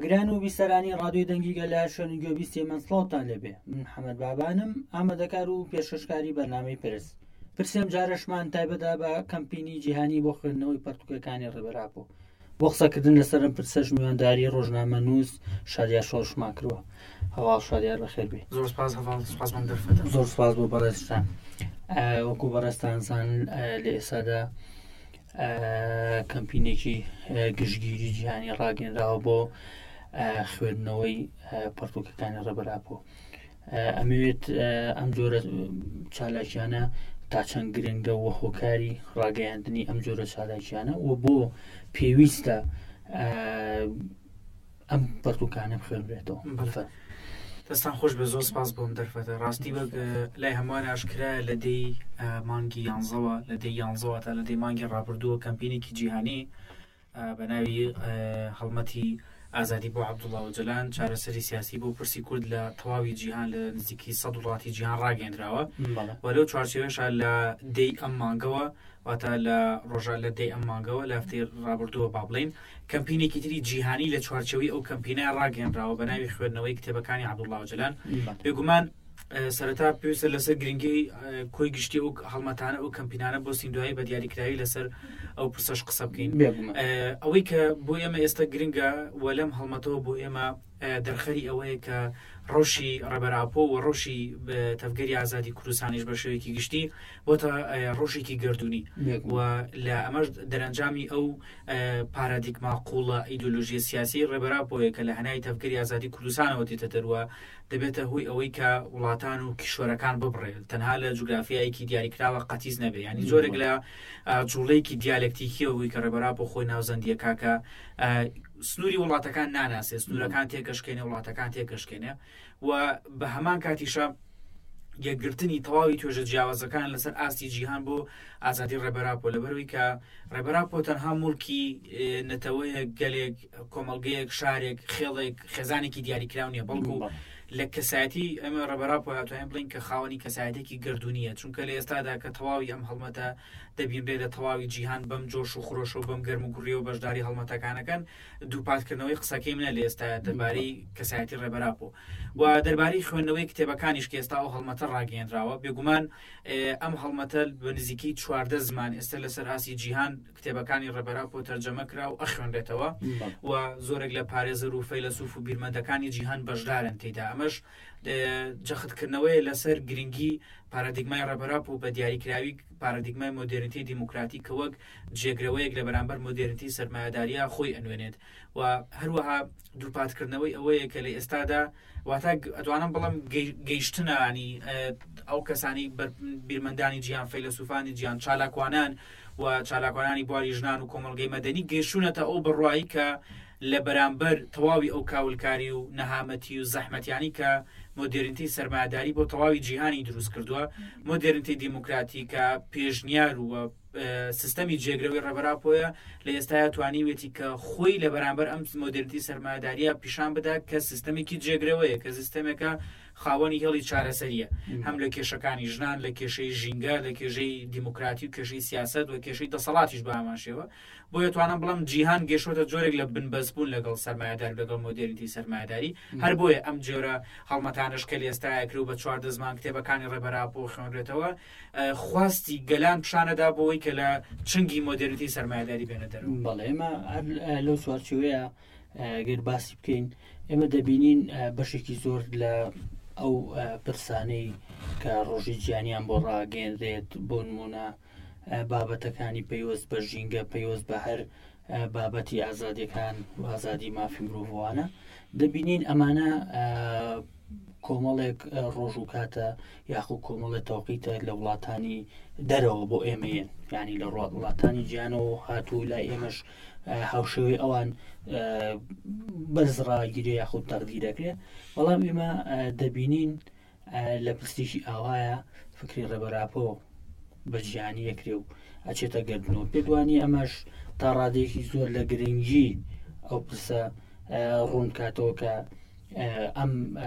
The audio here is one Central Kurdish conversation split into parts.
گوێگران و بیسەرانی ڕادیۆی دەنگی گەلای شوێنی گوێبیستی من سڵاوتان لێبێ. من محەممەد بابانم، ئامادەکار و پێشکەشکاری بەرنامەی پرس. پرسیەم جارەشمان تایبەدا بە کەمپینی جیهانی بۆ خوێندنەوەی پەرتوکەکانی ڕێبەرابوو. بۆ قسەکردن لەسەرم پرسەش میوانداری ڕۆژنامە نووس شادیار شۆڕشمان کردووە. هەواڵ شادیار بەخێر بێ. زۆر سپاس هەواڵ، سپاسمان دەرفەتە. زۆر سپاس بۆ بەڕێستان. وەکو بەڕێستانزان لە ئێسادا کەمپینێکی گشتگیری جیهانی ڕاگەنراوە بۆ خوێندنەوەی پەرتوکەکانی ڕێبەرابوو. ئەمەوێت ئەم جۆرە چالاکیانە تا چەند گرنگە و هۆکاری ڕاگەیاندنی ئەم جۆرە چالاکیانە و بۆ پێویستە ئەم پەرتوکانە بخوێنرێتەوە. دەستان خۆش بە، زۆر سپاس بۆم دەرفەتە. ڕاستی بە لای هەمووان ئاشکرا لە دەی مانگی 11ەوە، لە دەی 11ەوە تا لە دەی مانگی ڕابردووە کەمپینێکی جیهانی بە ناوی هەڵمەتی ئازادی بۆ عەبدوڵڵا ئۆجەلان چارەسەری سیاسی بۆ پرسی کورد لە تەواوی جیهان لە نزیکی 100 وڵاتی جیهان ڕاگەیەندراوە. و لەو چوارچێوەشە لە دەی ئەم مانگەوە، واتە لە ڕۆژە لە دەی ئەم مانگەوە لە هەفتەی ڕابردووە با بڵێن کەمپینێکی تری جیهانی لە چوارچێوەی ئەو کەمپینە ڕاگەیەندراوە بە ناوی خوێندنەوەی کتێبەکانی عەبدوڵڵا ئۆجەلان. بێگومان سەرەتا پێویستە لەسەر گرنگی کۆی گشتی ئەو هەڵمەتانە ئەو کەمپینانە بۆ سیندوایی بە دیاریکراوی لەسەر ئەو پرسەش قسە بکەین. ئەوەی کە بۆ ئێمە ئێستا گرنگە و لەم هەڵمەتەوە بۆ ئێمە دەرخەری ئەوەیە کە ڕۆژی ڕێبەراپۆ و ڕۆژی تەفگەری ئازادی کوردستانیش بە شێوەیەکی گشتی بۆتە ڕۆژێکی گردوونی و لە ئەمەش دەرەنجامی ئەو پارادیگما قوڵە ئیدۆلۆژیە سیاسی ڕێبەراپۆیە کە لە هەنای تەفگەری ئازادی کوردستانەوە دێتە دەروە دەبێتە هۆی ئەوەی کە وڵاتان و کیشوەرەکان ببڕێت تەنها لە جوگرافیایەکی دیاریکراوە قەتیز نەبێ. ینی زۆرێک لە جوڵەیەکی دیالکتیکیەوەی کە ڕێبەراپۆ خۆی ناوزەندیەکە کە سنووری وڵاتەکان ناناسێ، سنوورەکان تێکەشکێنێ، وڵاتەکان تێکەشکێنێ و بە هەمان کاتیشە یەکگرتنی تەواوی توێژە جیاوازەکان لەسەر ئاستی جیهان بۆ ئازادی ڕێبەراپۆ، لەبەرەوەی کە ڕێبەراپۆ تەنها موڵکی نەتەوەیە گەلێک کۆمەڵگەیەک شارێک خێڵێک خێزانێکی دیاریکراو نیە، بەڵکو لە کەسایەتی ئەمە ڕێبەراپۆ هاتووە بڵین کە خاوەنی کەسایەتێکی گردوونیە، چونکە لە ئێستادا کە تەواوی ئەم هەڵمەتە دەبینرێت لە تەواوی جیهان بەم جۆش و خۆشە و بەم گەرم و گوڕی و بەشداری هەڵمەتەکانەکەن دووپاتکردنەوەی قسەکەی منە لە ئێستا دەربارەی کەسایەتی ڕێبەراپۆ و دەربارەی خوێندنەوەی کتێبەکانیش کە ئێستا ئەو هەڵمەتە ڕاگەیەندراوە. بێگومان ئەم هەڵمەتە بە نزیکی 14 زمان ئێستا لەسەر ئاسی جیهان کتێبەکانی ڕێبەراپۆ تەرجەمە کرا و ئەخوێنرێتەوە و زۆرێک لە پارێزەر و فەیلسوف و بیرمەندەکانی جیهان بەشدارن تێدا. ئەمەش جەختکردنەوەی لەسەر گرنگی پارادیگمای ڕێبەراپۆ بە دیاریکراوی پارادیگمای مۆدرنیتی دیموکراتی کە وەک جێگرەوەیەک لە بەرامبەر مۆدرنیتی سەرمایەداریە خۆی ئەنوێنێت و هەروەها دووپاتکردنەوەی ئەوەیە کە لە ئێستادا واتە ئەتوانم بڵم گەیشتنانی ئەو کەسانی بیرمەندانی جیهان، فەیلسوفانی جیهان، چالاکوانان و چالاکوانانی بواری ژنان و کۆمەڵگەی مەدەنی گەیشتونەتە ئەو بڕوایی کە لە بەرامبەر تەواوی ئەو کاولکاری و نەهامەتی و زەحمەتیانی کە مۆدرنیتی سەرمایەداری بۆ تەواوی جیهانی دروست کردووە، مۆدرنیتی دیموکراتی کە پێشنیار و سیستەمی جێگرەوەی ڕێبەراپۆیە لە ئێستا توانیوێتی کە خۆی لە بەرامبەر ئەم مۆدرنیتی سەرمایەداریە پیشان بدا کە سیستەمێکی جێگرەوەیە کە سیستەمێکە خاوەنی هێڵی چارەسەریە، هەم لە کێشەکانی ژنان، لە کێشەی ژینگە، لە کێژەی دیموکراتی و کێشەی سیاست و کێشەی دەسەڵاتیش بە هەماشێوە. بۆیە توانم بڵم جیهان گەیشتووەتە جۆرێک لە بنبەستبوون لەگەڵ سەرمایەدار لەگەڵ مۆدرنیتی سەرمایەداری. هەر بۆیە ئەم جۆرە هەڵمەتانش کە لە ئێستاە کرد بە 14 زمان کتێبەکانی ڕێبەراپۆ خوێنرێتەوە خواستی گەلان پیشانەدا بۆەوەی کە لە چنگی مۆدرنیتی سەرمایەداری بێنە دەرەوە. بەڵێ ئێمە لەو چوارچێوەیە گەر باسی بکەین ئێمە دەبینین بەشێکی زۆر لە ئەو پرسانەی کە ڕۆژی جیهانیان بۆ ڕاگەیەندرێت بۆ نمونە بابەتەکانی پەیوەست بە ژینگە، پەیوەست بە هەر بابەتی ئازادیەکان و ئازادی مافی مرۆڤوانە، دەبینین ئەمانە کۆمەڵێک ڕۆژ و کاتە یاخو کۆمەڵێک تەوقیتە لە وڵاتانی دەرەوە بۆ ئێمەیەن، ینی لە وڵاتانی جیهانەوە هاتوو لای ئێمەش هاوشێوەی ئەوان بەرزڕاگیرێ یاخود تەقدیرەکرێت. بەڵام ئێمە دەبینین لە پرسیشی ئاوایە فکری ڕێبەراپۆ بە جیهانی یەکرێ و ئەچێتە گردنەوە. پێدوانی ئەمەش تا ڕادێکی زۆر لە گرنگی ئەو پرسە ڕوون کاتەوە کە ئەم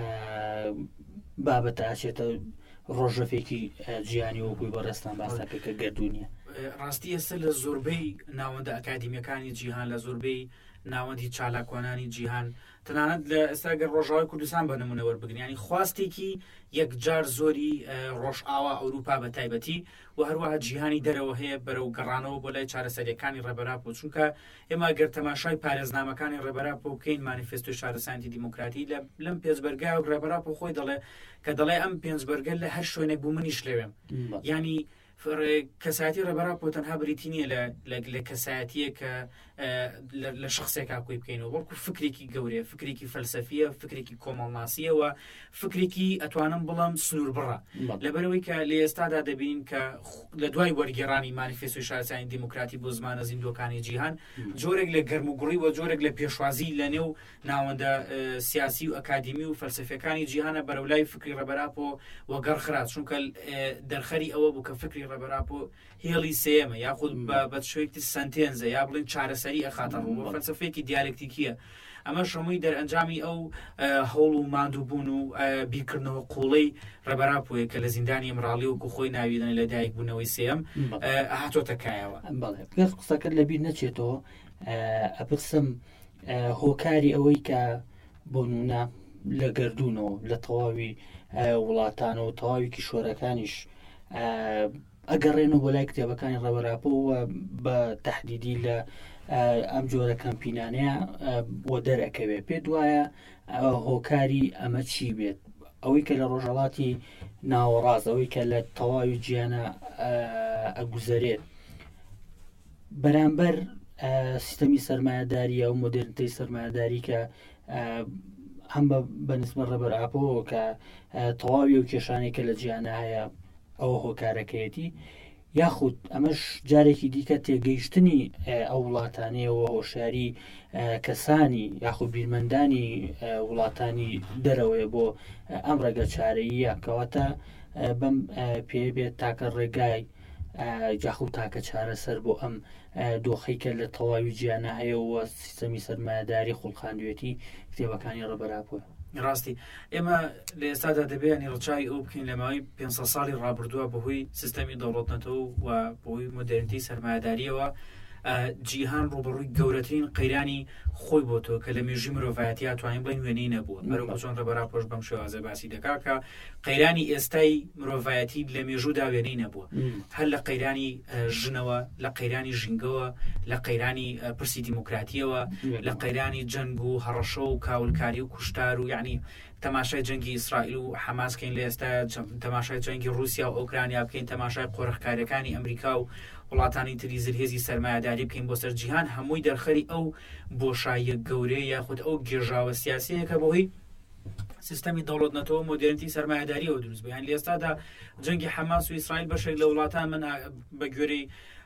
بابەتە ئاچێتە ڕۆژەفێکی جیهانی وەکوی بەڕێستان باسەکە گردوونیە. ڕاستی ئێستا لە زۆربەی ناوەندە ئەکادیمیەکانی جیهان، لە زۆربەی ناوەندی چالاکوانانی جیهان تەنانەت لە ئێستاگەر ڕۆژاوای کوردستان بە نمونە وەربگرین ینی خواستێکی یەکجار زۆری ڕۆژئاوا ئەوروپا بە تایبەتی و هەروەها جیهانی دەرەوە هەیە بەرەو گەڕانەوە بۆ لای چارەسەریەکانی ڕێبەراپۆ چونکە ئێمە گەر تەماشای پارێزنامەکانی ڕێبەراپۆ بکەین مانیفێستۆی شارەسانیی دیموکراتی لەم پێنجبەرگای و ڕێبەراپۆ خۆی دەڵێ کە دەڵێ ئەم پێنجبەرگە لە هەر شوێنێک بوو منیش لەوێم ینی کەسایەتی ڕێبەراپۆ تەنها بریتی نییە لە کەسایەتیە کە لە شخصێکا کوی بکەینەوە وەڵکو فکرێکی گەورەیە فکرێکی فەلسەفیە فکرێکی کۆمەڵناسیەوە فکرێکی ئەتوانم بڵم سنوور بڕە لەبەرەوەی کە لە ئێستادا دەبین کە لە دوای وەرگێڕانی مانیفێستۆی شارەسانی دیموکراتی بۆ زمانە زیندوەکانی جیهان جۆرێک لە گەرموگوڕی و جۆرێک لە پێشوازی لە نێو ناوەندە سیاسی و ئەکادمی و فەلسەفیەکانی جیهانە بەرەولای فکری ڕێبەراپۆ وەگەڕخرات چونکە دەرخەری ئەوە بوو کە فکری ڕێبەراپۆ هێڵی سێمە یاخود بە شوێکی سنتێنزە یا بڵین چارەسەری ئەخاتە ڕوو فەلسەفەیەکی دیالکتیکیە ئەمە شەمووی دەرئەنجامی ئەو هەوڵ و ماندووبوون و بیرکردنەوە قوڵەی ڕێبەراپۆیە کە لە زیندانی ئەمراڵی وەکو خۆی ناویدن لە دایک بوونەوەی سێم هاتۆتە کایەوە گەر قسەکەت لەبیر نەچێتەوە ئەپرسم هۆکاری ئەوەی کە بۆ نمونە لە گەردوونەوە لە تەواوی وڵاتانەوە تەواوی کیشۆرەکانیش ئەگەڕێنەوە بۆ لای کتێبەکانی ڕێبەراپۆ بە تەحدیدی لە ئەم جۆرە کەمپینانەیە بۆ دەرەکەوێت پێ دوایە هۆکاری ئەمە چی بێت ئەوەی کە لە ڕۆژهەڵاتی ناوەڕاست ئەوەی کە لە تەواوی گیانە ئەگوزارێت بەرامبەر سیستەمی سەرمایه‌داریە و مۆدرنیتەی سەرمایه‌داری کە هەم بەنسبەت ڕێبەراپۆ کە تەواوی و کێشانێک کە لە جیانە هەیە ئەوە هۆکارەکەیەتی یاخود ئەمەش جارێکی دیکە تێگەیشتنی ئەو وڵاتانەیەوە هۆشیاری کەسانی یاخود بیرمەندانی وڵاتانی دەرەوەی بۆ ئەم ڕێگە چارەییە کەواتە بەم پێ بێت تاکە ڕێگای جاخود تاکە چارەسەر بۆ ئەم دۆخەی کە لە تەواوی گیانە هەیەەوە سیستەمی سەرمایه‌داری خوڵخاندوێتی کتێبەکانی ڕێبەراپۆ ڕاستی ئێمە لە ئێستادا دەبێنی ڕچای ئەو بکەین لە ماوەی 500 ساڵی ڕابردووە بەهۆی سیستەمی دەوڵەتنەتەوە و بەهۆی مۆدرنیتی سەرمایه‌داریەوە جیهان ڕوبەڕووی گەورەترین قەیرانی خۆی بۆ تۆ کە لە مێژووی مرۆڤایەتی توانین بڵین وێنەی نەبووە بەرەو چۆن ڕێبەراپۆش بەم شێوازە باسی دەکات کە قەیرانی ئێستای مرۆڤایەتی لە مێژوودا وێنەی نەبووە هەر لە قەیرانی ژنەوە لە قەیرانی ژینگەوە لە قەیرانی پرسی دیموکراتیەوە لە قەیرانی جەنگ و هەڕەشە و کاولکاری و کوشتار و یعنی تەماشای جەنگی ئیسرائیل و حەماسکەین لە ئێستا تەماشای جەنگی رووسیا و ئۆکرانیا بکەین تەماشای قۆرەخکاریەکانی ئەمریکا و وڵاتانی تری زرهێزی سەرمایه‌داری بکەین بۆ سەر جیهان هەمووی دەرخەری ئەو بۆشاییە گەورەیە یاخود ئەو گێژاوە سیاسیە کە بەهۆی سیستەمی دەوڵەتنەتەوە مۆدرنیتی سەرمایه‌داریەوە دروست بوو یعنی لە ئێستادا جەنگی حەماس و ئیسرائیل بەشێک لە وڵاتان من بە گوێرەی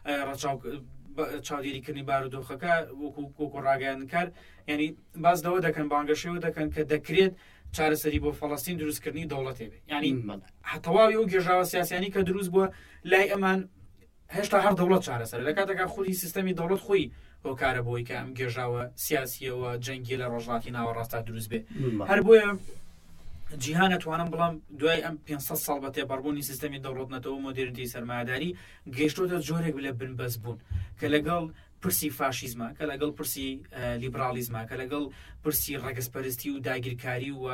چاودێریکردنی بارودۆخەکە وەکو ڕاگەیاندنکار یعنی باز دەوە دەکەن بانگەشەوە دەکەن کە دەکرێت چارەسەری بۆ فەڵەستین دروستکردنی دەوڵەتێ بێ ینی تەواوی ئەو گێژاوە سیاسیانی کە دروست بووە لای ئەمان هێشتا هەر دەوڵەت چارەسەر لە کاتێکا خودی سیستەمی دەوڵەت خۆی هۆکارە بۆی کە ئەم گێژاوە سیاسیەوە جەنگی لە ڕۆژهەڵاتی ناوەڕاستا دروست بێ هەر بۆیە جیهان ئەتوانم بڵام دوای ئەم 500 ساڵ بە تێپەڕبوونی سیستەمی دەوڵەتنەتەوە و مۆدرنیتی سەرمایه‌داری گەیشتۆتە جۆرێک لە بنبەست بوون کە لەگەڵ پرسی فاشیزمە کە لەگەڵ پرسی لیبرالیزمە کە لەگەڵ پرسی ڕەگەزپەرستی و داگیرکاری و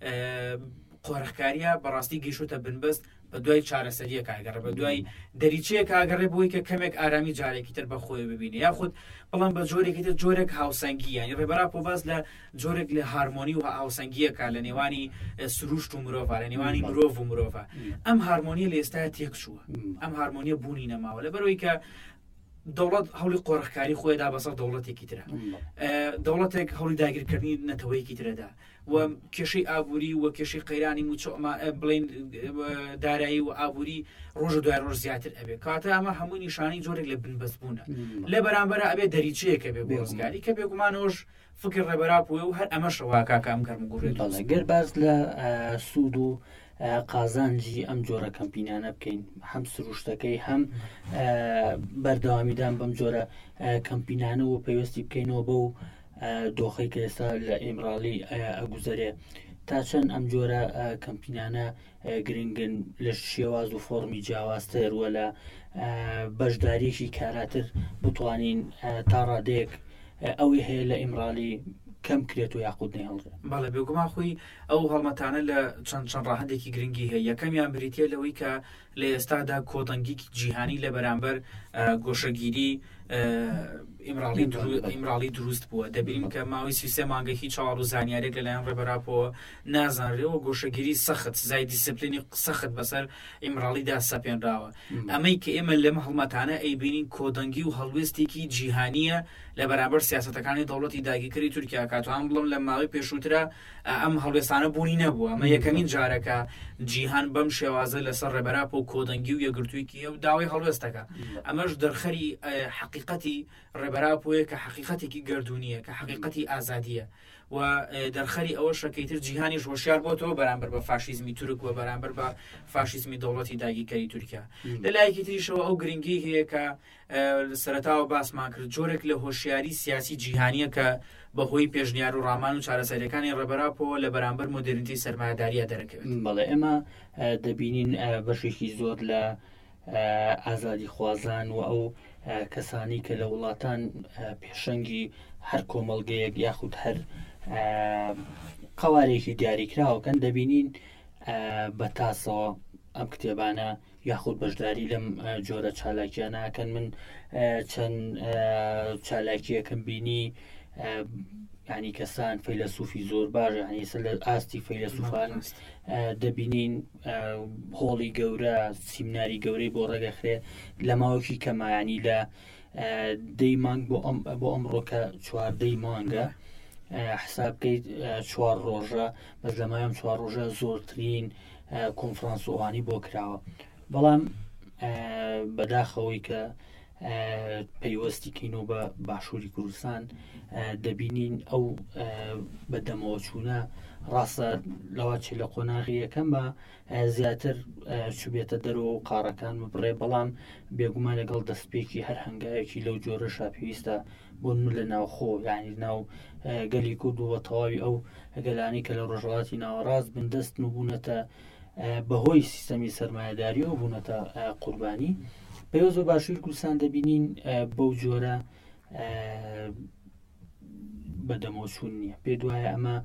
قۆرەخکاریە بەڕاستی گەیشتۆتە بنبەست بە دوای چارەسەریە کاگەڕێ بە دوای دەریچەیە کاگەڕێ بۆی کە کەمێک ئارامی جارێکی تر بەخۆی ببینی یاخود بەڵام بە جۆرێکی تر جۆرێک هاوسەنگی ینی ڕێبەراپۆ باز لە جۆرێک لە هارمۆنی و هاوسەنگیەکە لە نێوانی سروشت و مرۆڤ لە نێوانی مرۆڤ و مرۆڤە ئەم هارمۆنیە لە ئێستا تێکچووە ئەم هارمۆنیە بوونی نەماوە لەبەرەوەی کە دەوڵەت هەوڵی قۆرەخکاری خۆیدا بەسەر دەوڵەتێکی ترە دەوڵەتێک هەوڵی داگیرکردنی نەتەوەیەکی ترەدا و کێشەی ئابووری و کێشەی قەیرانی موچۆ بڵین دارایی و ئابووری ڕۆژ دوای ڕۆژ زیاتر ئەبێ کاتە ئەمە هەمووی نیشانی جۆرێک لە بنبەست بوونە لە بەرامبەرە ئەبێ دەریچەیەکە بێ بۆ ڕزگاری کە بێگومانەوەش فکر ڕێبەراپۆیە و هەر ئەمەشەوە کاکەم گەرمگوڕێت گەر باز لە سوود و قازانجی ئەم جۆرە کەمپینانە بکەین هەم سروشتەکەی هەم بەردەوامیدان بەم جۆرە کەمپینانە و پێویستی بکەینەوە بەو دۆخەی کە ئێستا لە ئیمراڵی ئەگوزارێ تا چەند ئەم جۆرە کەمپینانە گرنگن لە شێواز و فۆرمی جیاوازتر وە لە بەشداریشی کاراتر بتوانین تا ڕادەیەک ئەوەی هەیە لە ئیمرالی کەم کرێت و یاخود نێهڵڕێت. بەڵێ بێگومان خۆی ئەو هەڵمەتانە لە چەند ڕاهەندێکی گرنگی هەیە. یەکەمیان بریتە لەوەی کە لە ئێستادا کۆدەنگێکی جیهانی لە بەرامبەر گۆشەگیری ئیمرالی دروست بووە. دەبینیم کە ماوەی 33 مانگەی چاوەڕ و زانیارێک لەلایەن ڕێبەراپەوە نازانرێەوە گۆشەگیری سەخت زای دیسپلینی سەخت بەسەر ئیمرالیدا سەپێنراوە. ئەمەی کە ئێمە لەم هەڵمەتانە ئەیبینین کۆدەنگی و هەڵوێستێکی جیهانیە لە بەرامبەر سیاسەتەکانی دەوڵەتی داگیرکەری تورکیا. کاتوان بڵم لە ماوەی پێشووترە ئەم هەڵوێستانە بوونی نەبووە. ئەمە یەکەمین جارەکە جیهان بەم شێوازە لەسەر ڕێبەراپە و کۆدەنگی و یەکگرتوویکی و داوای هەڵوێستەکە. ئەمەش دەرخەری حقیقەتی ڕێبەراپۆیە کە حقیقەتێکی گردونیە کە حقیقەتی ئازادیە و دەرخەری ئەوە شەکەیتر جیهانی هۆشیار بۆتەوە بەرامبەر بە فاشیزمی تورک و بەرامبەر بە فاشیزمی دەوڵەتی داگیرکەری تورکیا. لە لایەکی تریشەوە ئەو گرنگی هەیە کە سەرەتاوە باسمان کرد جۆرێک لە هۆشیاری سیاسی جیهانیە کە بەهۆی پێشنیار و ڕامان و چارەسەریەکانی ڕێبەراپەوە لە بەرامبەر مۆدرنیتی سەرمایەداریە دەرەکەوێت. بەڵێ ئێمە دەبینین بەشێکی زۆر لە ئازادی خوازان و ئەو کەسانی کە لە وڵاتان پێشەنگی هەر کۆمەڵگەیەک یاخود هەر قوارێکی دیاریکراوەکەن دەبینین بە تاسەوە ئەم کتێبانە یاخود بەشداری لەم جۆرە چالاکیانەکەن. من چەند چالاکیەکەم بینی ینی کەسان فەیلسوفی زۆر باش ینی لە ئاستی فەیلسوفان دەبینین هۆڵی گەورە سیمناری گەورەی بۆ ڕێگەخرێ لە ماوەکی کەمایانی لە 10 مانگ بۆ ئەمڕۆکە 14 مانگە حساب بکەیت 4 ڕۆژە بەس لەمایەم 4 ڕۆژە زۆرترین کۆنفرانس ئەوانی بۆ کراوە. بەڵام بەداخەوەی کە پەیوەستی کەینەوە بە باشووری کوردستان دەبینین ئەو بەدەمەوە چوونە ڕاستە لەوە چی لە قۆناغی یەکەم بە زیاتر چوبێتە دەرەوە و قاڕەکان بڕێ. بەڵام بێگومان لەگەڵ دەستپێکی هەر هەنگایەکی لەو جۆرەشا پێویستە بۆن من لە ناوخۆ ینی ناو گەلی کورد و بە تەواوی ئەو گەلانی کە لە ڕۆژهەڵاتی ناوەڕاست بندەست و بوونەتە بەهۆی سیستەمی سەرمایەداری و بوونەتە قوربانی. پێوەست بە باشووری کوردستان دەبینین بەو جۆرە بەدەمەوەچوون نییە. پێ دوایە ئەمە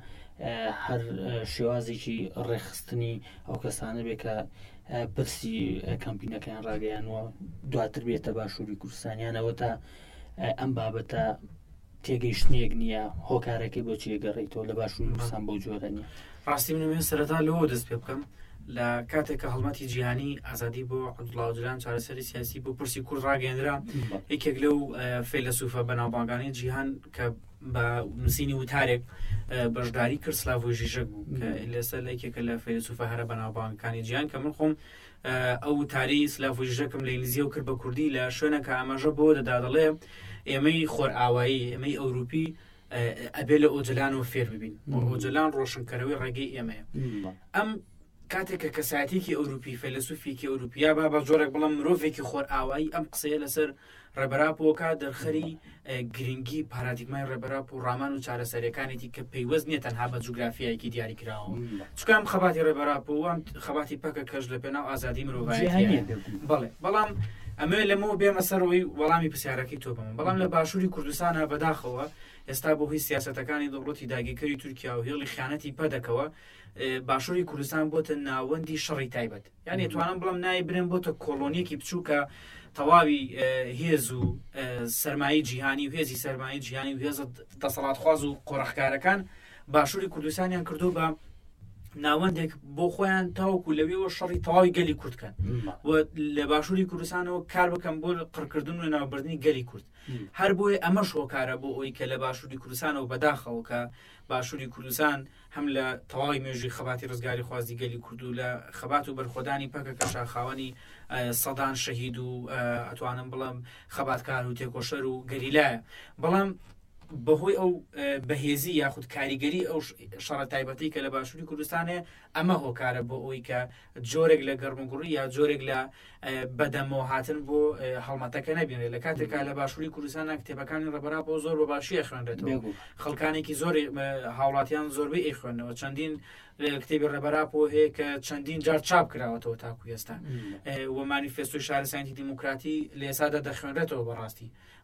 هەر شێوازێکی ڕێخستنی ئەو کەسانە بێ کە پرسی کەمپینەکەیان ڕاگەیانەوە دواتر بێتە باشووری کوردستانیانەوە تا ئەم بابەتە تێگەیشتنێک نییە هۆکارەکەی بۆ چێگەڕێیتەوە لە باشووری کوردستان بۆ جۆرە نییە. ڕاستی منێن سەرەتا لەوە دەست پێ بکەم لە کاتێک کە هەڵمەتی جیهانی ئازادی بۆ عەبدوڵڵا ئۆجلان چارەسەری سیاسی بۆ پرسی کورد ڕاگەیاندرا یەکێک لەو فەیلسوفە بەناوبانگانی جیهان کە بە نووسینی وتارێک بەشداری کرد سلاڤۆی ژیژەک بوو کە لەسەر یەکێکە لە فەیلسوفە هەرە بەناوبانگەکانی جیهان کە من خۆم ئەو وتاری سلاڤۆی ژیژەکم لە ئینگلیزیە و کرد بە کوردی لە شوێنەکە ئاماژە بۆ دەدا دەڵێ ئێمەی خۆرئاوایی ئێمەی ئەوروپی ئەبێ لە ئۆجلانەوە فێر ببین. ئۆجلان ڕۆشنکەرەوەی ڕێگەی ئێمەیە. ئەم کاتێککە کەسایەتێکی ئەوروپی فەیلسوفێکی ئەوروپیا بە جۆرێک بڵم مرۆڤێکی خۆرئاوایی ئەم قسەیە لەسەر ڕێبەراپۆکە دەرخەری گرنگی پارادیگمای ڕێبەراپ و ڕامان و چارەسەریەکانێتی کە پەیوەست نیە تەنها بە جوگرافیایەکی دیاریکراوە. چونکە ئەم خەباتی ڕێبەراپ و ئەم خەباتی پەکە کەش لە پێناو ئازادی مرۆڤایەتیە. بەڵێ بەڵام ئەمە لەمەوە بێمە سەرەوەی وەڵامی پرسیارەکەی تۆ بم. بەڵام لە باشووری کوردستانە بەداخەوە ئێستا بۆ هۆی سیاسەتەکانی دەوڵەتی داگیرکەری تورکیا و هێڵی خیانەتی پەدەکەوە باشووری کوردستان بۆتە ناوەندی شەڕی تایبەت. یان توانم بڵم نای برێن بۆتە کۆلۆنیەکی بچووکە تەواوی هێز و سەرمایی جیهانی و هێزی سەرمایی جیهانی و هێز دەسەڵاتخواز و قۆڕەخکارەکان باشووری کوردستانیان کردو بە ناوەندێک بۆ خۆیان تاوەکو لەوێەوە شەڕی تەواوی گەلی کوردکەن و لە باشووری کوردستانەوە کار بکەم بۆ قڕکردن و ناوبردنی گەلی کورد. هەر بۆیە ئەمە شۆکارە بۆ ئەوی کە لە باشووری کوردستانەوە بەداخەوە کە باشووری کوردستان هەم لە تەواوی مێژووی خەباتی ڕزگاری خوازی گەلی کورد و لە خەبات و بەرخۆدانی پەکە کە شاخاوەنی سەدان شەهید و ئەتوانم بڵم خەباتکار و تێکۆشەر و گەریلایە. بەڵام بەهۆی ئەو بەهێزی یاخود کاریگەری ئەو شەڕە تایبەتی کە لە باشووری کوردستانێ ئەمە هۆکارە بۆ ئەوی کە جۆرێک لە گەرمگوڕی یا جۆرێک لە بەدەمەوە هاتن بۆ هەڵمەتەکە نەبێنێت. لە کاتێکا لە باشووری کوردستانە کتێبەکانی ڕێبەراپەوە زۆر بە باشی خوێنرێتەوە. خەڵکانێکی زۆر هاوڵاتیان زۆربەی ئەیخوێنەوە. چەندین کتێبی ڕێبەراپەوە هەیە کە چەندین جار چاپ کراوەتەوە تاکو ئێستا و مانیفێستۆی شارەسایەتی دیموکراتی لە ئێستادا دەخوێنرێتەوە بەڕاستی.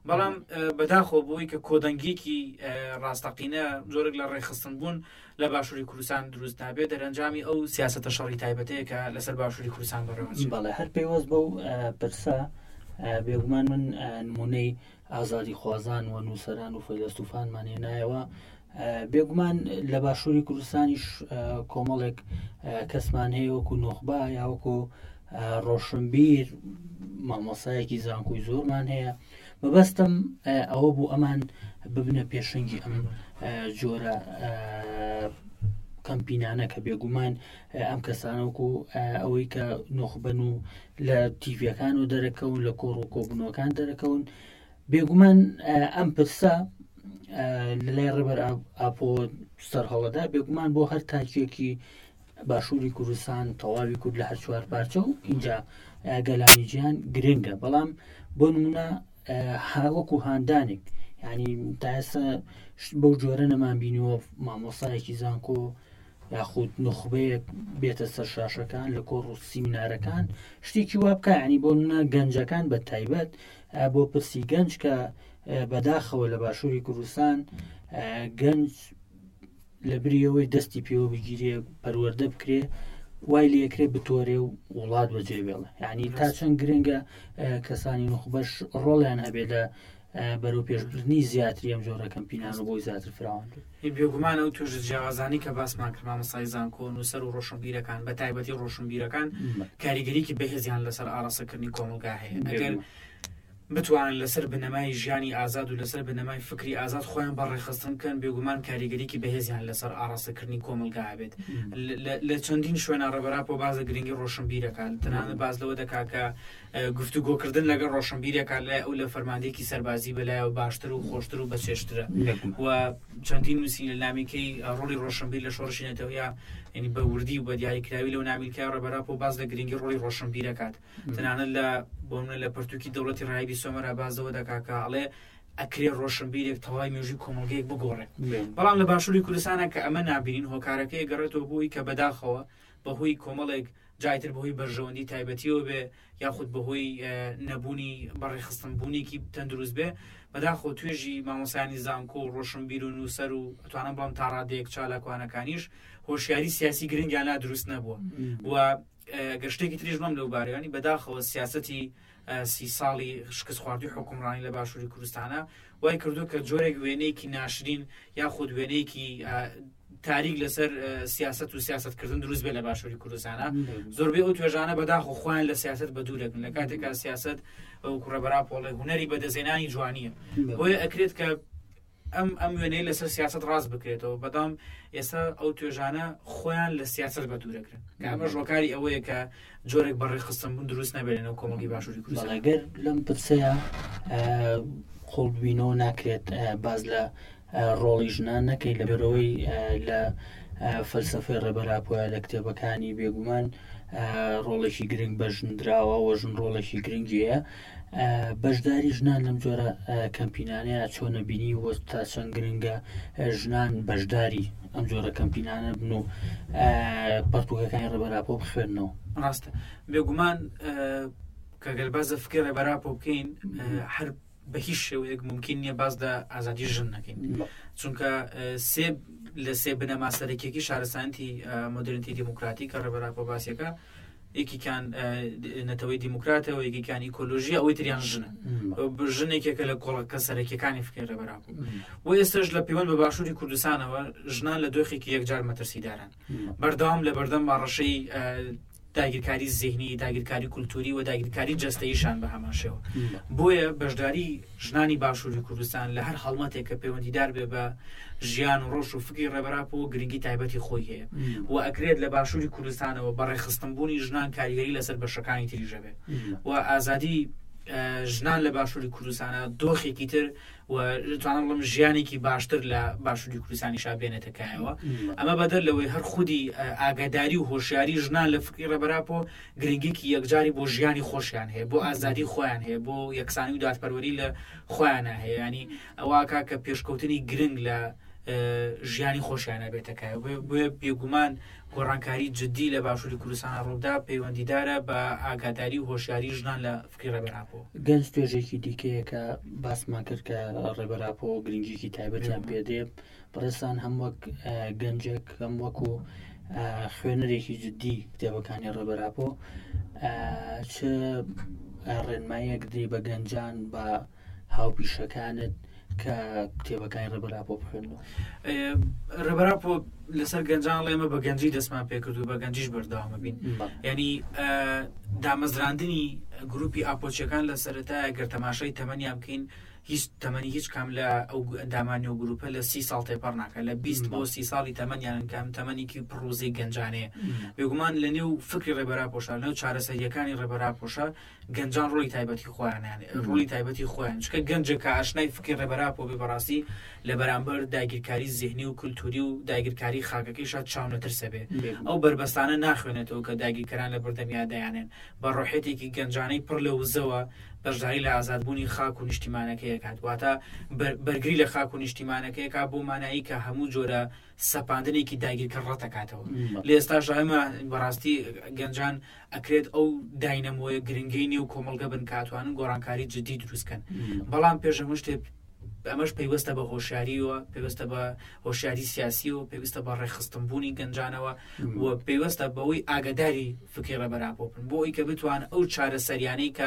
بەڵام بەداخۆ بۆی کە کۆدەنگێکی ڕاستەقینە زۆرێک لە ڕێخستن بوون لە باشووری کوردستان دروست نابێت دەرەنجامی ئەو سیاسەتە شەڕی تایبەتەیە کە لەسەر باشووری کوردستان بەڕێوەچێت. بەڵێ هەر پێیوەست بەو پرسە بێگومان من نمونەی ئازادی خوازان و نووسەران و فەیلسوفانمان هێنایەوە. بێگومان لە باشووری کوردستانیش کۆمەڵێک کەسمان هەیە وەکو نۆخبا یا وەکو ڕۆشنبیر مامۆسایەکی زانکۆی زۆرمان هەیە. مەبەستم ئەوە بوو ئەمان ببنە پێشنگی ئەم جۆرە کەمپینانە کە بێگومان ئەم کەسانەوەکو ئەوەی کە نۆخبەن و لە تیڤەکان و دەرەکەون لە کۆڕ و کۆبنەوەکان دەرەکەون. بێگومان ئەم پرسە لەلای ڕێبەر ئاپۆ سەرهەڵەدا بێگومان بۆ هەر تاجێکی باشووری کوردستان تەواوی کورد لە هەر چوار پارچە و اینجا گەلانی گیان گرنگە. بەڵام بۆ نمونە هاوەکو هاندانێک یعنی تا ئێستا بەو جۆرە نەمان بینیوە مامۆسایەکی زانکۆ یاخود نخبەیەک بێتە سەر شاشەکان لە کۆڕ و سیمینارەکان شتێکی وا بکە. ینی بۆ نمونە گەنجەکان بە تایبەت بۆ پرسی گەنج کە بەداخەوە لە باشووری کوردستان گەنج لە بریەوەی دەستی پێوە بگیرێ پەروەردە بکرێ وای لەکرێ بتۆرێ و وڵات بەجێ بێڵە. یعنی تا چەند گرنگە کەسانی نخبەش ڕۆڵیان هەبێ لە بەرەو پێشبردننی زیاتری ئەم جۆرە کەمپینان و بۆی زیاتر فراوان بێگومانە و توێژ جیاوازانی کە باسمان کرد مامۆستای زانکۆ نووسەر و ڕۆشنبیرەکان بە تایبەتی ڕۆشنبیرەکان کاریگەریکی بەهێزیان لەسەر ئاڕاستەکردنی کۆمەلگا هەیە. ئەگەر بتوانن لەسەر بنەمای ژیانی ئازاد و لەسەر بنەمای فکری ئازاد خۆیان بەڕێخستن بکەن بێگومان کاریگەریکی بەهێزیان لەسەر ئاڕاستەکردنی کۆمەلگا هەبێت. لە چەندین شوێنە ڕێبەرا بۆ بازە گرنگی ڕۆشنبیرەکان تەنانەت باز لەوە دەکا کە گفتوگۆکردن لەگەڵ ڕۆشنبیرێکان لای ئەو لە فەرماندەیەکی سەربازی بەلایەوە باشتر و خۆشتر و بەچێشترە و چەندین نووسین لە نامێکەی ڕۆڵی ڕۆشنبیر لە شۆڕشی نەتەوەیە ینی بە وردی و بە دیاریکراوی لەو نامیلکای ڕێبەرا بۆ باز لە گرنگی ڕۆڵی ڕۆشنبیرەکات. تەنانەت لە بۆ منە لە پەرتووکی دەوڵەتی ڕایبی سۆمەرا بازەوە دەکا کە ئەڵێ ئەکرێ ڕۆشنبیرێک تەواوی مێژووی کۆمەلگەیەک بگۆڕێت. بەڵام لە باشووری کوردستانە کە ئەمە نابینین هۆکارەکەی گەڕێتەوە بۆی کە بەداخەوە بەهۆی کۆمەڵێک جایتر بەهۆی بەرژەوەندی تایبەتیەوە بێ یاخود بەهۆی نەبوونی بەڕێخستن بوونێکی تەندروست بێ بەداخۆ توێژی مامۆسایانی زانکۆ و ڕۆشنبیر و نووسەر و ئەتوانم بڵام تا ڕادەیەک چالاکوانەکانیش هۆشیاری سیاسی گرنگیان لا دروست نەبووە و گەشتێکی تریش بڵم لەو بارەیانی بەداخەوە سیاسەتی 30 ساڵی شکست خواردوی حکومڕانی لە باشووری کوردستانە وای کردو کە جۆرێک وێنەیەکی ناشرین یاخود وێنەیەکی تاریک لەسەر سیاست و سیاستکردن دروست بێ لە باشووری کوردستانە. زۆربەی ئەو توێژانە بەداخۆ خۆیان لە سیاست بەدوورێکن لە کاتێکا سیاست ئەو کوڕەبەرا پۆڵێ هونەری بەدەزێنانی جوانیە بۆیە ئەکرێت کە ئەم وێنەی لەسەر سیاست ڕاست بکرێتەوە. بەدام ئێستا ئەو توێژانە خۆیان لە سیاست بەدوورەکرن کە ئەمە ژۆکاری ئەوەیە کە جۆرێک بەڕێخستن بوون دروست نەبێنەوە کۆمەڵگەی باشووری کوردستان. ئەگەر لەم پرسەیە خۆڵبینەوە ناکرێت باز لە ڕۆڵی ژنان نەکەی لەبەرەوەی لە فەلسەفەی ڕێبەراپۆیە لە کتێبەکانی بێگومان ڕۆڵێکی گرنگ بەژندراوە و ژن ڕۆڵێکی گرنگیە. بەشداری ژنان لەم جۆرە کەمپینانەیە چۆنە بینی وە تا چەند گرنگە ژنان بەشداری ئەم جۆرە کەمپینانە بن و پەرتووکەکانی ڕێبەراپۆ بخوێنەوە. ڕاستە بێگومان کە گەلبازە فکری ڕێبەراپۆ بکەین هەر بە هیچ شێوەیەک ممکن نییە باز لە ئازادی ژن نەکەین چونکە لە سێ بنەما سەرەکیەکی شارستانیەتی مۆدرنیتی دیموکراتی کە ڕێبەراپۆ باسیەکە یەکیان نەتەوەی دیموکراتەوە یەکیان ئیکۆلۆژی ئەوەی تریان ژنە ژنێکێکە لە کۆڵەکە سەرەکیەکانی فکری ڕێبەراپۆ و ئێستاش لە پەیوەند بە باشووری کوردستانەوە ژنان لە دۆخێکی یەکجار مەترسیدارن بەردەوام لە بەردەم ڕەشەی داگیرکاری زیهنی داگیرکاری کولتوری و داگیرکاری جەستەییشان بە هەمان شێوە. بۆیە بەشداری ژنانی باشووری کوردستان لە هەر هەڵمەتێک کە پەیوەندیدار بێ بە ژیان و ڕۆژ و فکری ڕێبەراپۆ گرنگی تایبەتی خۆی هەیە و ئەکرێت لە باشووری کوردستانەوە بەڕێخستنبوونی ژنان کاریگەری لەسەر بەشەکانی تریژە بێ و ئازادی ژنان لە باشووری کوردستانە دۆخێکی تر و توانم بڵم ژیانێکی باشتر لە باشووری کوردستانیشا بێنێتەکایەوە. ئەمە بەدەر لەوەی هەر خودی ئاگاداری و هۆشیاری ژنان لە فکری ڕێبەراپۆ گرنگێکی یەکجاری بۆ ژیانی خۆشیان هەیە بۆ ئازادی خۆیان هەیە بۆ یەکسانی و دادپەروەری لە خۆیانە هەیە ینی ئەوە کە پێشکەوتنی گرنگ لە ژیانی خۆشیانە بێتەکایە بۆیە بێگومان گۆڕانکاری جددی لە باشووری کوردستانە ڕوودا پەیوەندیدارە بە ئاگاداری و هۆشیاری ژنان لە فکری ڕێبەراپۆ. گەنج توێژێکی دیکەیە کە باسمان کرد کە ڕێبەراپۆ گرنگێکی تایبەتیان پێدێ بەڕێستان هەم وەک گەنجێک هەم وەکو خوێنەرێکی جددی کتێبەکانی ڕێبەراپۆ چ ڕێنماییەک دێ بە گەنجان بە هاوپیشەکانت کە کتێبەکانی ڕێبەراپۆ بخوێنەوە؟ ڕێبەراپۆ لەسەر گەنجان ئێمە بە گەنجی دەستمان پێکرد و بە گەنجیش بەردەوامە بین. یعنی دامەزراندنی گروپی ئاپۆچیەکان لە سەرەتایە گەر تەماشای تەمەنیان بکەین هیچ تەمەنی هیچ کام لە ئەو ئەندامانی و گروپە لە 30 ساڵ تێپەڕ ناکە لە 20 بۆ 30 ساڵی تەمەنیان کام تەمەنیکی پڕۆزەی گەنجانەیە. بێگومان لە نێو فکری ڕێبەراپۆشە لە نێو چارەسەریەکانی ڕێبەراپۆشە گەنجان ڕۆلی تایبەتی خۆیانیان ڕۆلی تایبەتی خۆیان چکە گەنجێکە ئاشنای فکری ڕێبەراپۆ بێ بەڕاستی لە بەرامبەر داگیرکاری زیهنی و کولتوری و داگیرکاری خاکەکەیشە چاونەترسە بێ ئەو بربەستانە ناخوێنێتەوە کە داگیرکەران لە بەردەمیان دەیانێن بە ڕۆحێتێکی گەنجانەی پڕ لە وزەوە بەشداری لە ئازادبوونی خاک و نیشتیمانەکەیە کات واتە بەرگری لە خاک و نیشتیمانەکەیەکە بۆ مانایی کە هەموو جۆرە سەپاندنێکی داگیرکە ڕەتەکاتەوە. لە ئێستاش ئێمە بەڕاستی گەنجان ئەکرێت ئەو داینەمۆیە گرنگینی و کۆمەڵگە بن کاتوانن گۆڕانکاری جددی دروستکەن. بەڵام پێشەمە شتێ ئەمەش پەیوەستە بە هۆشیاریەوە پێویستە بە هۆشیاری سیاسی و پێویستە بە ڕێخستنبوونی گەنجانەوە و پێویستە بەوەی ئاگداری فکری ڕێبەراپۆ بن بۆ ئەوی کە بتوانن ئەو چارەسەریانەی کە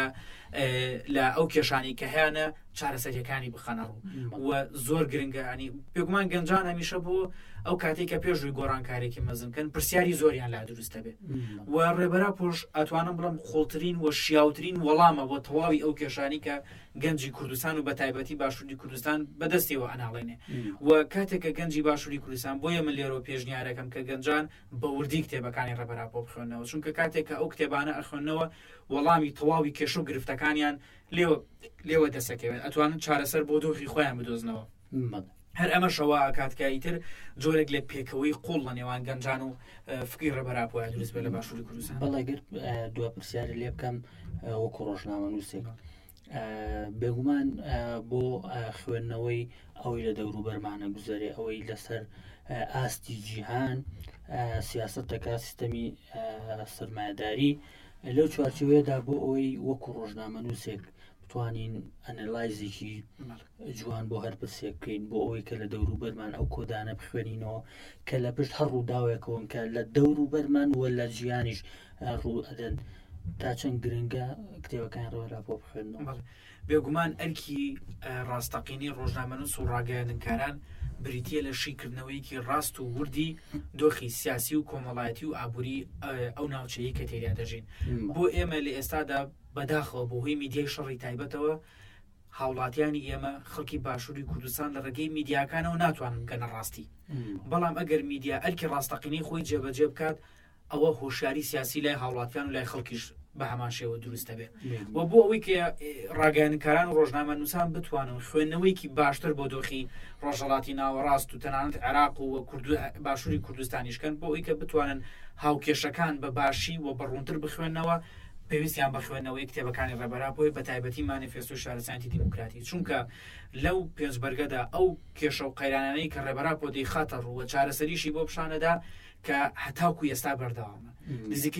لە ئەو کێشانی کە هیانە چارەسەریەکانی بخەنەڕوو و زۆر گرنگە ینی پێگومان گەنجان هەمیشە بۆ ئەو کاتێک کە پێشووی گۆڕانکارێکی مەزنکەن پرسیاری زۆریان لا دروستە بێ و ڕێبەراپۆش ئەتوانم بڵم خۆڵترین و شیاوترین وەڵامە بۆ تەواوی ئەو کێشانی کە گەنجی کوردستان و بە تایبەتی باشووری کوردستان بەدەستیەوە ئەناڵێنێ و کاتێک کە گەنجی باشووری کوردستان بۆیە من لێرەوە پێشنیارەکەم کە گەنجان بە وردی کتێبەکانی ڕێبەراپۆ بخوێنەوە چونکە کاتێک کە ئەو کتێبانە ئەخوێنەوە وەڵامی تەواوی کێش و گرفتەکانیان لێوە دەسەکەوێت ئەتوانن چارەسەر بۆ دۆخی خۆیان بدۆزنەوە. هەر ئەمە شەوە کاتکاییتر جۆرێک لە پێکەوەی قوڵ لە نێوان گەنجان و فکری ڕێبەراپۆیان دروست بێت لە باشووری کوردستان. بەڵێگر دووە پرسیارە لێ بکەم وەکو ڕۆژنامە نووسێک بێگومان بۆ خوێندنەوەی ئەوەی لە دەوروبەرمانە گوزەرێ ئەوەی لەسەر ئاستی جیهان سیاسەتەکە سیستەمی سەرمایەداری لەو چوارچێوەیەدا بۆ ئەوەی وەکو ڕۆژنامە نووسێک بتوانین ئەنەلایزێکی جوان بۆ هەر پرسێک بکەین بۆ ئەوەی کە لە دەوروبەرمان ئەو کۆدانە بخوێنینەوە کە لە پشت هەر ڕووداوێکەوەن کە لە دەوروبەرمان وە لە ژیانیش ڕوو ئەدەن تا چەند گرنگە کتێبەکان ڕێبەراپۆ بخوێنەوە. بێگومان ئەرکی ڕاستەقینی ڕۆژنامەنووس و ڕاگەیاندنکاران بریتیە لە شیکردنەوەیکی ڕاست و وردی دۆخی سیاسی و کۆمەڵایەتی و ئابووری ئەو ناوچەیە کە تێریا دەژین. بۆ ئێمە لە ئێستادا بەداخەوە بۆ هۆی میدیای شەڕی تایبەتەوە هاوڵاتیانی ئێمە خەڵکی باشووری کوردستان لە ڕێگەی میدیاکانەوە ناتوانن بگەنە ڕاستی. بەڵام ئەگەر میدیا ئەرکی ڕاستەقینەی خۆی جێبەجێ بکات ئەوە هۆشیاری سیاسی لای هاوڵاتیان و لای خەڵکیش بە هەمان شێوە دروستە بێ و بۆ ئەوەی کە ڕاگەیاندنکاران و ڕۆژنامەنووسان بتوانن خوێندنەوەیکی باشتر بۆ دۆخی ڕۆژهەڵاتی ناوەڕاست و تەنانەت عێراق و باشووری کوردستانیشکەن بۆ ئەوەی کە بتوانن هاوکێشەکان بە باشی و بەڕوونتر بخوێنەوە پێویستیان بە خوێندنەوەی کتێبەکانی ڕێبەراپۆی بە تایبەتی مانیفێستۆی شارەسایەتی دیموکراتی چونکە لەو پێنجبەرگەدا ئەو کێشە و قەیرانانەی کە ڕێبەراپۆ دەیخاتە ڕوو و چارەسەریشی بۆ پیشانەدا کە هەتاوکو ئێستا بەردەوامە نزیکەی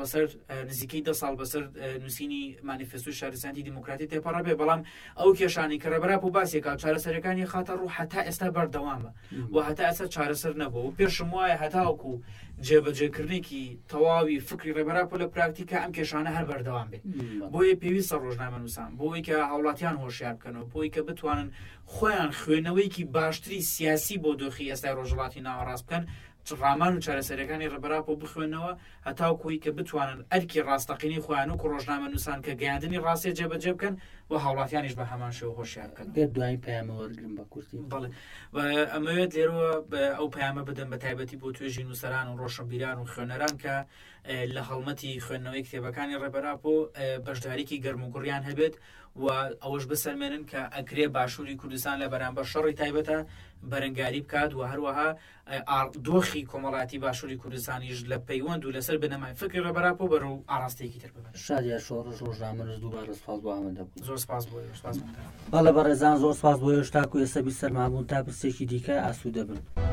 10 ساڵ بەسەر نووسینی مانیفێستۆی شارەسایەتی دیموکراتی تێپەڕە بێ بەڵام ئەو کێشانی کە ڕێبەراپۆ باسێکا چارەسەرەکانی خاتە ڕوو هەتا ئێستا بەردەوامە و هەتا ئێستا چارەسەر نەبووە و پێشم وایە هەتاوکو جێبەجێکردنێکی تەواوی فکری ڕێبەراپۆ لە پراکتیکا ئەم کێشانە هەر بەردەوام بێت بۆیە پێویستە ڕۆژنامەنووسان بۆی کە هاوڵاتیان هۆشیار بکەنەوە بۆی کە بتوانن خۆیان خوێندنەوەیکی باشتری سیاسی بۆ دۆخی ئێستای ڕۆژهەڵاتی ناوەڕاست بکەن ڕامان و چارەسەرەکانی ڕێبەراپۆ بخوێنەوە هەتاوکوی کە بتوانن ئەرکی ڕاستەقینی خۆیان و ڕۆژنامەنووسان کە گەیاندنی ڕاستێ جێبەجێ بکەن و هاوڵاتیانیش بە هەمان شێوە هۆشیار بکەن. دوای پەیامەوەرگرم بە کورتی بەڵێ ئەمەوێت لێرەوە ئەو پەیامە بدەن بە تایبەتی بۆ توێژی نووسەران و ڕۆشنبیران و خوێنەران کە لە هەڵمەتی خوێندنەوەی کتێبەکانی ڕێبەرا بۆ بەشداریکی گەرموگوڕیان هەبێت و ئەوەش بسەلمێنن کە ئەکرێ باشووری کوردستان لە بەرامبەر شەڕی تایبەتە بەرەنگاری بکات و هەروەها دۆخی کۆمەڵاتی باشووری کوردستانیش لە پەیوەند و لەسەر بنەمای فکری ڕێبەرا بۆ بەرەو ئاراستەیەکی تر ببێت. شادیار شۆڕش ڕۆژنامەرز دووبارە سپاس بۆ ئامادە بوو. زۆر سپاس بۆ بەڵێ بەڕێزان زۆر سپاس بۆ هێشتا و ئێستا بیسەرمابوون تا پرسێکی دیکە ئاسوودە بن.